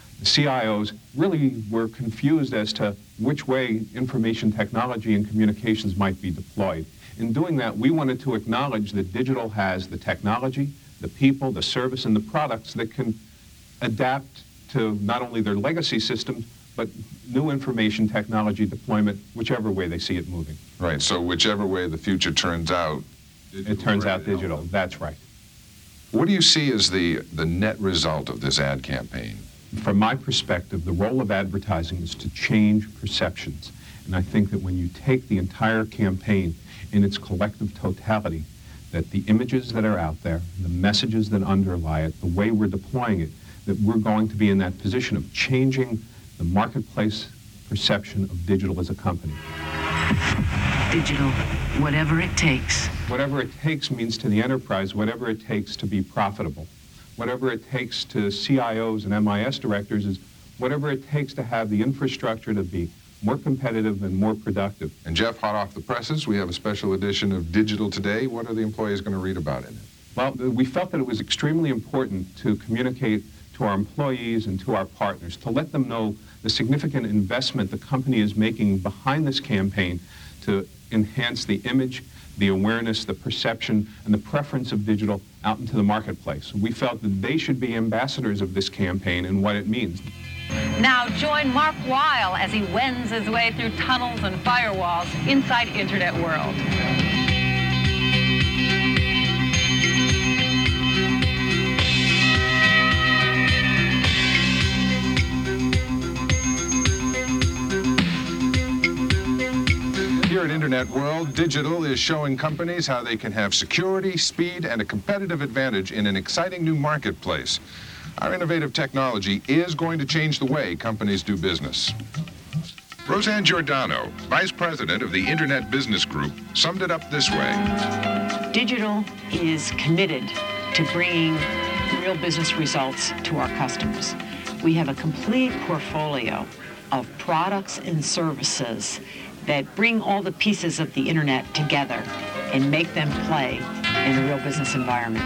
CIOs really were confused as to which way information technology and communications might be deployed. In doing that, we wanted to acknowledge that digital has the technology, the people, the service, and the products that can adapt to not only their legacy systems, but new information technology deployment, whichever way they see it moving. Right, so whichever way the future turns out. It turns out digital, that's right. What do you see as the net result of this ad campaign? From my perspective, the role of advertising is to change perceptions. And I think that when you take the entire campaign in its collective totality, that the images that are out there, the messages that underlie it, the way we're deploying it, that we're going to be in that position of changing the marketplace perception of digital as a company. Digital, whatever it takes. Whatever it takes means to the enterprise, whatever it takes to be profitable. Whatever it takes to CIOs and MIS directors is whatever it takes to have the infrastructure to be more competitive and more productive. And Jeff, hot off the presses, we have a special edition of Digital Today. What are the employees going to read about in it? Well, we felt that it was extremely important to communicate to our employees and to our partners, to let them know the significant investment the company is making behind this campaign to enhance the image, the awareness, the perception, and the preference of digital out into the marketplace. We felt that they should be ambassadors of this campaign and what it means. Now join Mark Weil as he wends his way through tunnels and firewalls inside Internet World. Here at Internet World, digital is showing companies how they can have security, speed, and a competitive advantage in an exciting new marketplace. Our innovative technology is going to change the way companies do business. Roseanne Giordano, Vice President of the Internet Business Group, summed it up this way. Digital is committed to bringing real business results to our customers. We have a complete portfolio of products and services that bring all the pieces of the internet together and make them play in a real business environment.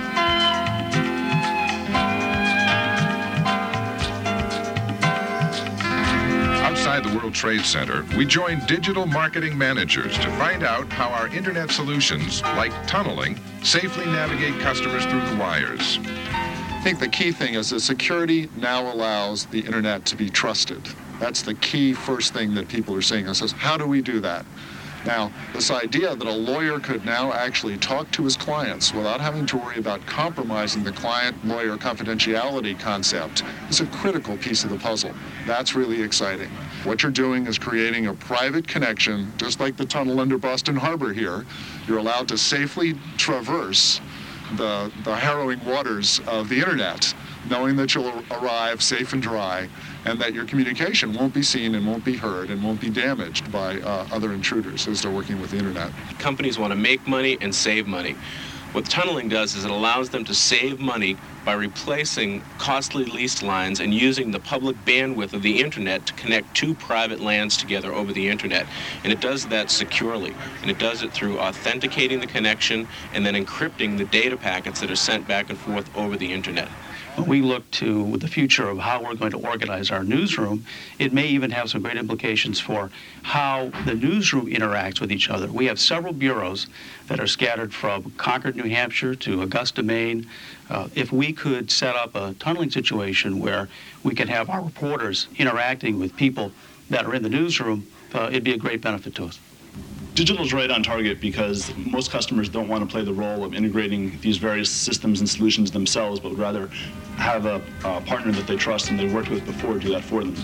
Outside the World Trade Center, we joined digital marketing managers to find out how our internet solutions, like tunneling, safely navigate customers through the wires. I think the key thing is that security now allows the internet to be trusted. That's the key first thing that people are saying. It says, how do we do that? Now, this idea that a lawyer could now actually talk to his clients without having to worry about compromising the client-lawyer confidentiality concept is a critical piece of the puzzle. That's really exciting. What you're doing is creating a private connection, just like the tunnel under Boston Harbor here. You're allowed to safely traverse the harrowing waters of the internet, knowing that you'll arrive safe and dry, and that your communication won't be seen and won't be heard and won't be damaged by other intruders as they're working with the internet. Companies want to make money and save money. What tunneling does is it allows them to save money by replacing costly leased lines and using the public bandwidth of the internet to connect two private LANs together over the internet. And it does that securely. And it does it through authenticating the connection and then encrypting the data packets that are sent back and forth over the internet. when we look to the future of how we're going to organize our newsroom, it may even have some great implications for how the newsroom interacts with each other. We have several bureaus that are scattered from Concord, New Hampshire to Augusta, Maine. If we could set up a tunneling situation where we could have our reporters interacting with people that are in the newsroom, it'd be a great benefit to us. Digital's right on target because most customers don't want to play the role of integrating these various systems and solutions themselves, but would rather have a partner that they trust and they've worked with before do that for them.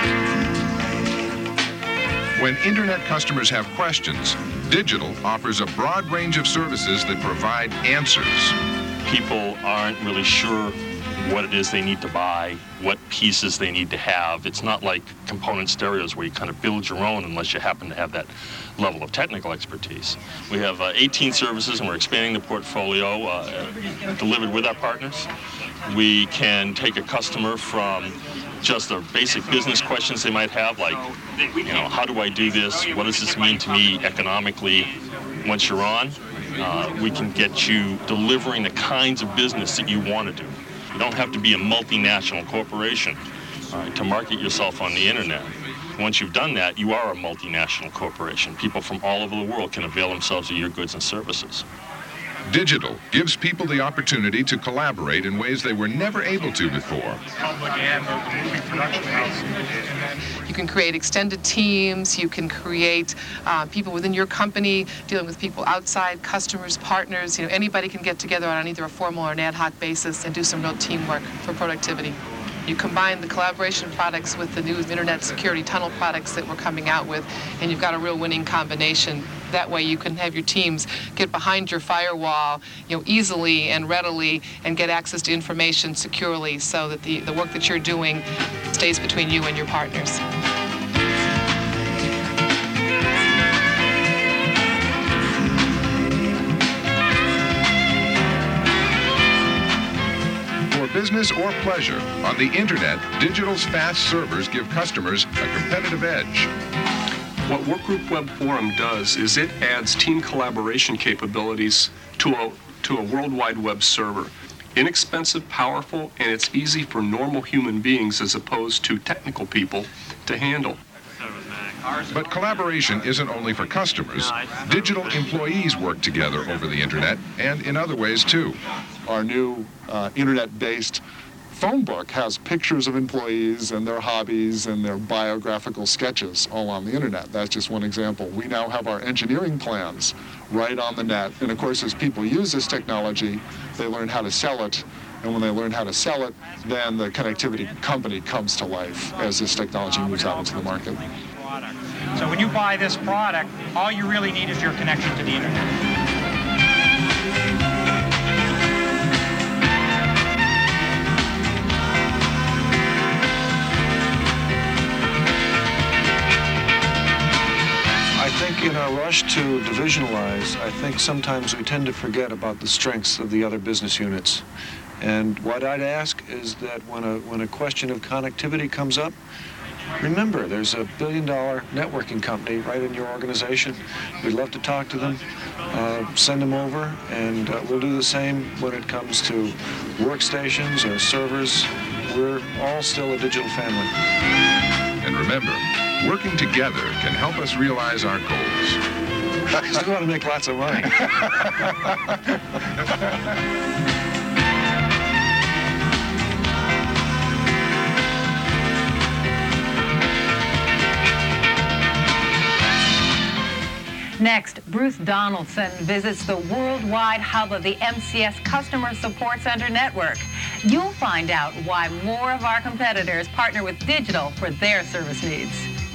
When Internet customers have questions, Digital offers a broad range of services that provide answers. People aren't really sure what it is they need to buy, what pieces they need to have. It's not like component stereos where you kind of build your own unless you happen to have that level of technical expertise. We have 18 services and we're expanding the portfolio delivered with our partners. We can take a customer from just the basic business questions they might have, like, how do I do this? What does this mean to me economically once you're on? We can get you delivering the kinds of business that you want to do. You don't have to be a multinational corporation to market yourself on the internet. Once you've done that, you are a multinational corporation. People from all over the world can avail themselves of your goods and services. Digital gives people the opportunity to collaborate in ways they were never able to before. You can create extended teams. You can create people within your company dealing with people outside, customers, partners. Anybody can get together on either a formal or an ad hoc basis and do some real teamwork for productivity. You combine the collaboration products with the new Internet security tunnel products that we're coming out with, and you've got a real winning combination. That way you can have your teams get behind your firewall, easily and readily and get access to information securely so that the work that you're doing stays between you and your partners. Business or pleasure, on the internet, Digital's fast servers give customers a competitive edge. What Workgroup Web Forum does is it adds team collaboration capabilities to a worldwide web server. Inexpensive, powerful, and it's easy for normal human beings as opposed to technical people to handle. But collaboration isn't only for customers. Digital employees work together over the internet and in other ways too. Our new internet-based phone book has pictures of employees and their hobbies and their biographical sketches all on the internet. That's just one example. We now have our engineering plans right on the net. And of course, as people use this technology, they learn how to sell it. And when they learn how to sell it, then the connectivity company comes to life as this technology moves out into the market. So when you buy this product, all you really need is your connection to the internet. I think in our rush to divisionalize, I think sometimes we tend to forget about the strengths of the other business units. And what I'd ask is that when a question of connectivity comes up, remember, there's a billion-dollar networking company right in your organization. We'd love to talk to them. Send them over, and we'll do the same when it comes to workstations or servers. We're all still a digital family. And remember, working together can help us realize our goals. We want to make lots of money. Next, Bruce Donaldson visits the worldwide hub of the MCS Customer Support Center network. You'll find out why more of our competitors partner with Digital for their service needs.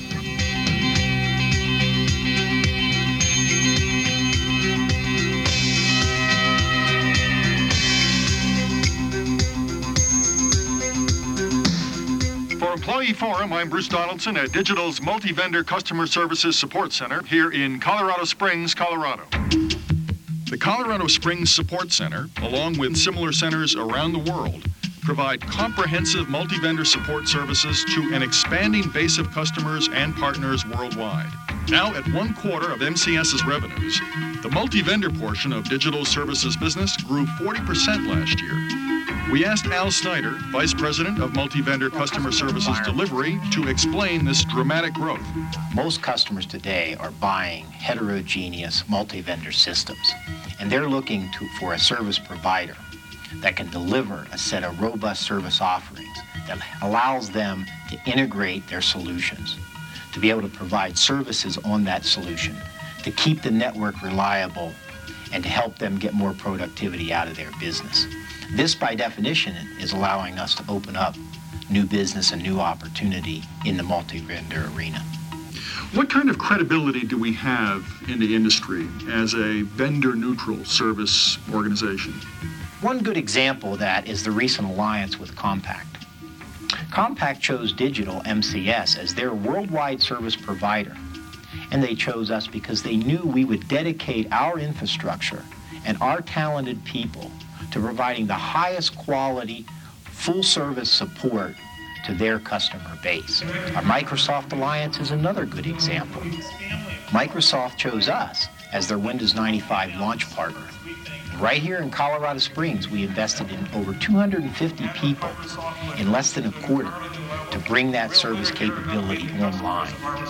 For Employee Forum, I'm Bruce Donaldson at Digital's Multi-Vendor Customer Services Support Center here in Colorado Springs, Colorado. The Colorado Springs Support Center, along with similar centers around the world, provide comprehensive multi-vendor support services to an expanding base of customers and partners worldwide. Now at 1/4 of MCS's revenues, the multi-vendor portion of Digital Services business grew 40% last year. We asked Al Snyder, Vice President of Multi-Vendor Customer Services Delivery, to explain this dramatic growth. Most customers today are buying heterogeneous multi-vendor systems, and they're looking for a service provider that can deliver a set of robust service offerings that allows them to integrate their solutions, to be able to provide services on that solution, to keep the network reliable, and to help them get more productivity out of their business. This, by definition, is allowing us to open up new business and new opportunity in the multi-vendor arena. What kind of credibility do we have in the industry as a vendor-neutral service organization? One good example of that is the recent alliance with Compaq. Compaq chose Digital MCS as their worldwide service provider, and they chose us because they knew we would dedicate our infrastructure and our talented people to providing the highest quality, full-service support to their customer base. Our Microsoft alliance is another good example. Microsoft chose us as their Windows 95 launch partner. Right here in Colorado Springs, we invested in over 250 people in less than a quarter to bring that service capability online.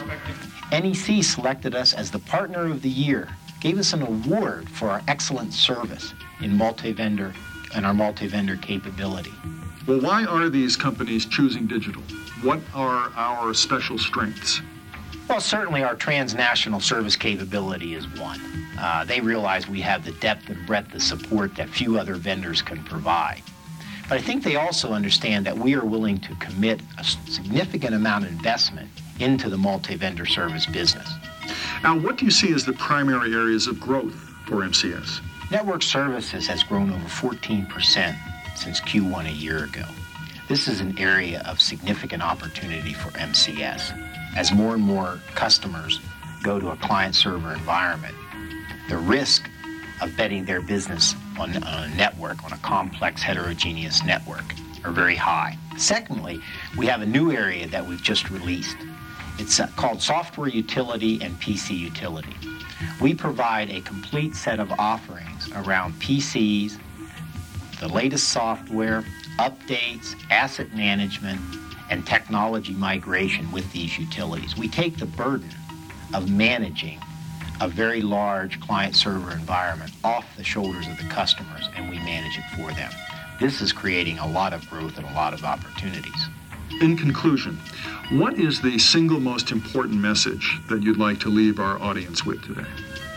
NEC selected us as the Partner of the Year, gave us an award for our excellent service in multi-vendor and our multi-vendor capability. Well, why are these companies choosing Digital? What are our special strengths? Well, certainly our transnational service capability is one. They realize we have the depth and breadth of support that few other vendors can provide. But I think they also understand that we are willing to commit a significant amount of investment into the multi-vendor service business. Now, what do you see as the primary areas of growth for MCS? Network services has grown over 14% since Q1 a year ago. This is an area of significant opportunity for MCS. As more and more customers go to a client-server environment, the risk of betting their business on a network, on a complex, heterogeneous network, are very high. Secondly, we have a new area that we've just released. It's called Software Utility and PC Utility. We provide a complete set of offerings around PCs, the latest software, updates, asset management, and technology migration with these utilities. We take the burden of managing a very large client-server environment off the shoulders of the customers, and we manage it for them. This is creating a lot of growth and a lot of opportunities. In conclusion, what is the single most important message that you'd like to leave our audience with today?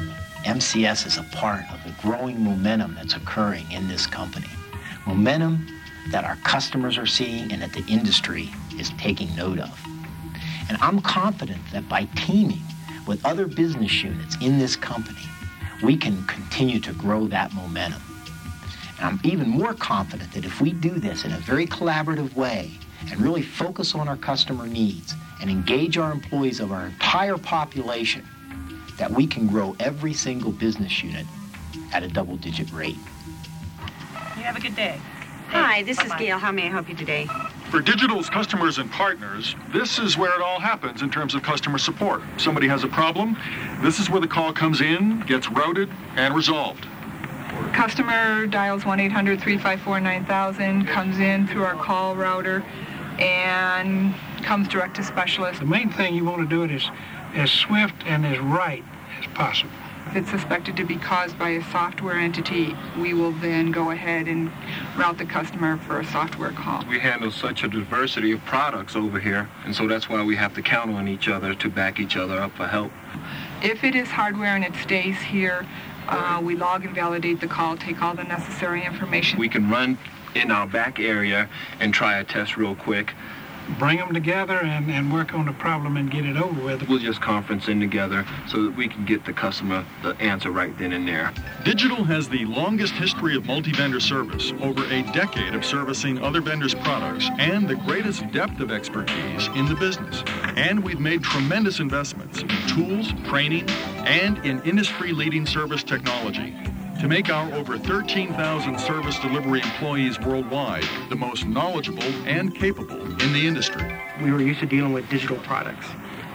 MCS is a part of the growing momentum that's occurring in this company. Momentum that our customers are seeing and that the industry is taking note of. And I'm confident that by teaming with other business units in this company, we can continue to grow that momentum. And I'm even more confident that if we do this in a very collaborative way and really focus on our customer needs and engage our employees of our entire population, that we can grow every single business unit at a double-digit rate. You have a good day. Hi, this is Gail. How may I help you today? For Digital's customers and partners, this is where it all happens in terms of customer support. Somebody has a problem, this is where the call comes in, gets routed, and resolved. Customer dials 1-800-354-9000, comes in through our call router, and comes direct to specialist. The main thing you want to do it is as swift and as right as possible. If it's suspected to be caused by a software entity, we will then go ahead and route the customer for a software call. We handle such a diversity of products over here, and so that's why we have to count on each other to back each other up for help. If it is hardware and it stays here, we log and validate the call, take all the necessary information. We can run in our back area and try a test real quick. Bring them together and work on the problem and get it over with. We'll just conference in together so that we can get the customer the answer right then and there. Digital has the longest history of multi-vendor service, over a decade of servicing other vendors' products, and the greatest depth of expertise in the business. And we've made tremendous investments in tools, training, and in industry-leading service technology to make our over 13,000 service delivery employees worldwide the most knowledgeable and capable in the industry. We were used to dealing with digital products.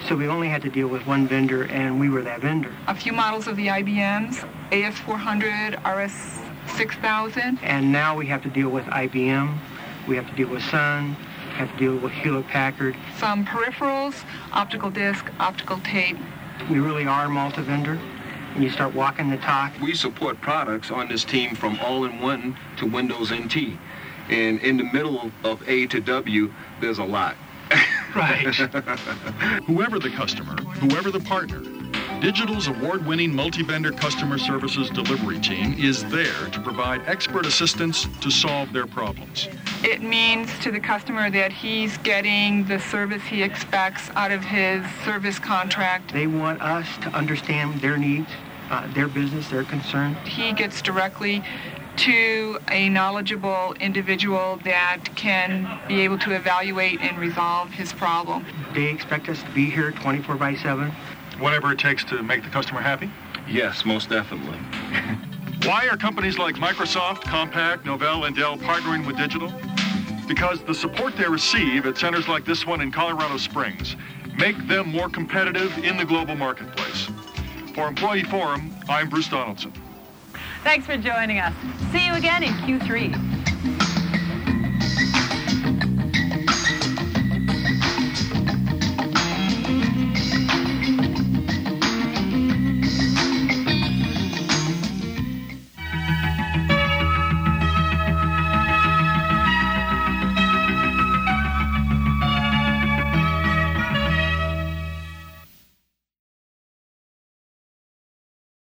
So we only had to deal with one vendor, and we were that vendor. A few models of the IBMs, AS400, RS6000. And now we have to deal with IBM, we have to deal with Sun, we have to deal with Hewlett-Packard. Some peripherals, optical disc, optical tape. We really are multi-vendor. And you start walking the talk. We support products on this team from all-in-one to Windows NT. And in the middle of A to W, there's a lot. Right. Whoever the customer, whoever the partner, Digital's award-winning multi-vendor customer services delivery team is there to provide expert assistance to solve their problems. It means to the customer that he's getting the service he expects out of his service contract. They want us to understand their needs, their business, their concerns. He gets directly to a knowledgeable individual that can be able to evaluate and resolve his problem. They expect us to be here 24/7. Whatever it takes to make the customer happy? Yes, most definitely. Why are companies like Microsoft, Compaq, Novell, and Dell partnering with Digital? Because the support they receive at centers like this one in Colorado Springs make them more competitive in the global marketplace. For Employee Forum, I'm Bruce Donaldson. Thanks for joining us. See you again in Q3.